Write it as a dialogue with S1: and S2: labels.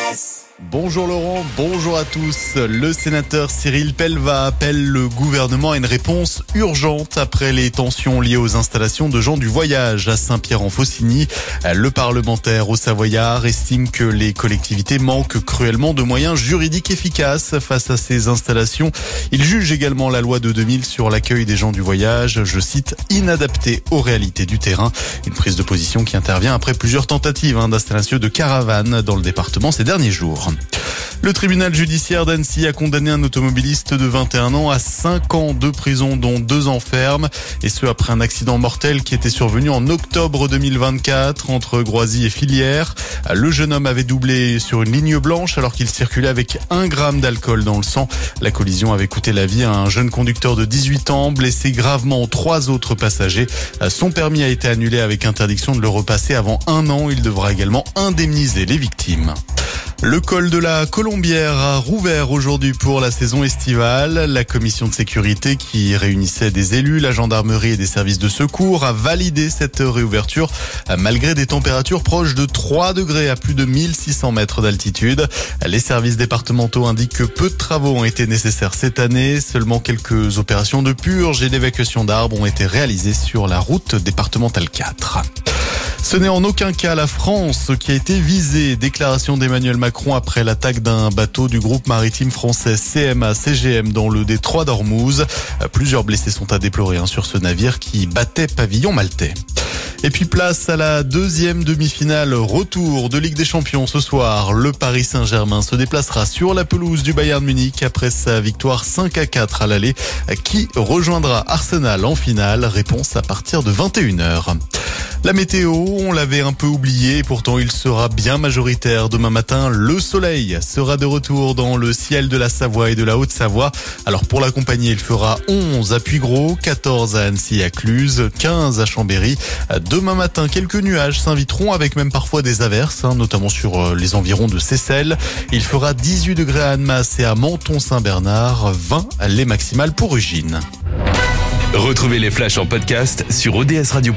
S1: Bonjour Laurent, bonjour à tous. Le sénateur Cyril Pellevat appelle le gouvernement à une réponse urgente après les tensions liées aux installations de gens du voyage à Saint-Pierre-en-Faucigny. Le parlementaire au Savoyard estime que les collectivités manquent cruellement de moyens juridiques efficaces face à ces installations. Il juge également la loi de 2000 sur l'accueil des gens du voyage, je cite, inadaptée aux réalités du terrain. Une prise de position qui intervient après plusieurs tentatives d'installation de caravanes dans le département ces derniers jours. Le tribunal judiciaire d'Annecy a condamné un automobiliste de 21 ans à 5 ans de prison, dont 2 ans ferme, et ce après un accident mortel qui était survenu en octobre 2024 entre Groisy et Filière. Le jeune homme avait doublé sur une ligne blanche alors qu'il circulait avec 1 gramme d'alcool dans le sang. La collision avait coûté la vie à un jeune conducteur de 18 ans, blessé gravement 3 autres passagers. Son permis a été annulé avec interdiction de le repasser avant 1 an. Il devra également indemniser les victimes. Le col de la Colombière a rouvert aujourd'hui pour la saison estivale. La commission de sécurité qui réunissait des élus, la gendarmerie et des services de secours a validé cette réouverture malgré des températures proches de 3 degrés à plus de 1600 mètres d'altitude. Les services départementaux indiquent que peu de travaux ont été nécessaires cette année. Seulement quelques opérations de purge et d'évacuation d'arbres ont été réalisées sur la route départementale 4. Ce n'est en aucun cas la France qui a été visée. Déclaration d'Emmanuel Macron après l'attaque d'un bateau du groupe maritime français CMA-CGM dans le détroit d'Ormuz. Plusieurs blessés sont à déplorer sur ce navire qui battait pavillon maltais. Et puis place à la deuxième demi-finale retour de Ligue des Champions ce soir. Le Paris Saint-Germain se déplacera sur la pelouse du Bayern Munich après sa victoire 5-4 à l'aller. Qui rejoindra Arsenal en finale? Réponse à partir de 21h. La météo, on l'avait un peu oublié, pourtant il sera bien majoritaire. Demain matin, le soleil sera de retour dans le ciel de la Savoie et de la Haute-Savoie. Alors pour l'accompagner, il fera 11 à Puygros, 14 à Annecy et à Cluses, 15 à Chambéry. Demain matin, quelques nuages s'inviteront avec même parfois des averses, notamment sur les environs de Seyssel. Il fera 18 degrés à Annemasse et à Menton-Saint-Bernard, 20 les maximales pour Ugine.
S2: Retrouvez les flashs en podcast sur odsradio.com.